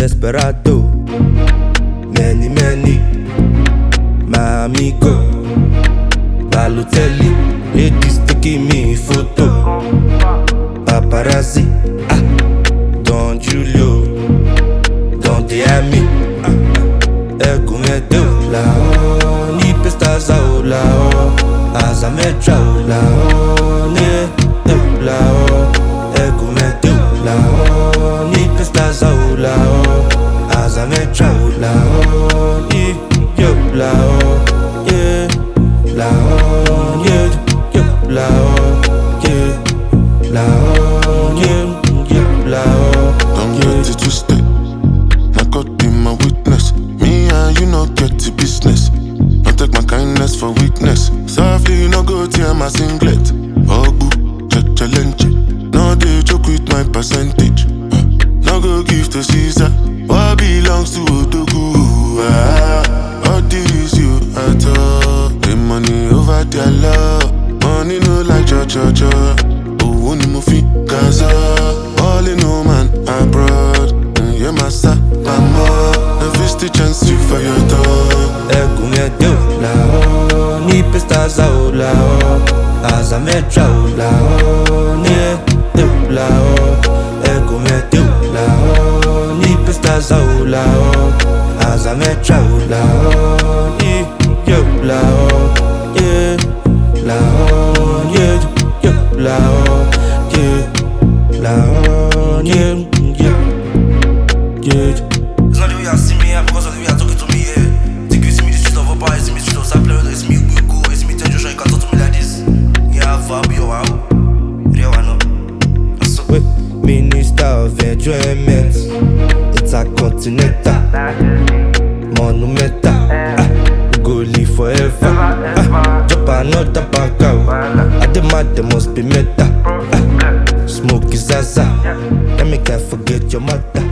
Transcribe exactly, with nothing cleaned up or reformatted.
Desperado, many many, my amigo, Balotelli, ladies taking me photo, paparazzi, ah, Don Julio, Don Diami, ah, é com medo lá, ni pestas ao lá, as a metra lá, ne, lá, é com medo lá, ni pestas ao lá, as a metra lá, ni yo lá, yeah, lá, yeah, yeah, lá, yeah, lá, yeah, yeah, lá. Don't get it twisted. Now God be my witness. Me and you no get the business. Don't take my kindness for weakness. Softly you no go tear my singlet. Ogbu, challenge. No they joke with my percentage. Uh, no go give to Caesar. What belongs to Odogu? Ah, all this you at all. The money over their love. Money no like cho cho cho. Oh, ni mo fi Gaza. All in no man abroad. Mm, yeah, my star, my mom. The first chance you for your dog. É com medo lá, ni pestas ao lá, as a metra lá, ne, lá, é com medo lá, ni pestas ao lá, as a metra lá, ni yo lá, yeah, lá, yeah, yeah, lá, yeah, lá, yeah, yeah, yeah. It's not the way I see me, because of the way I talk it to me, yeah. Think you see me the streets of Opa, you see me the streets of Sapler, you see me go, you see me tell Joshua, you can talk to me like this. Yeah, Fab, yo, wow. Real one, no. So, Oui, minister of enjoyment, intercontinental, monumental, ah, we go live forever, ah, drop another bank out, I demand there must be meta, ah, smoke is zaza, let me can't forget your mother.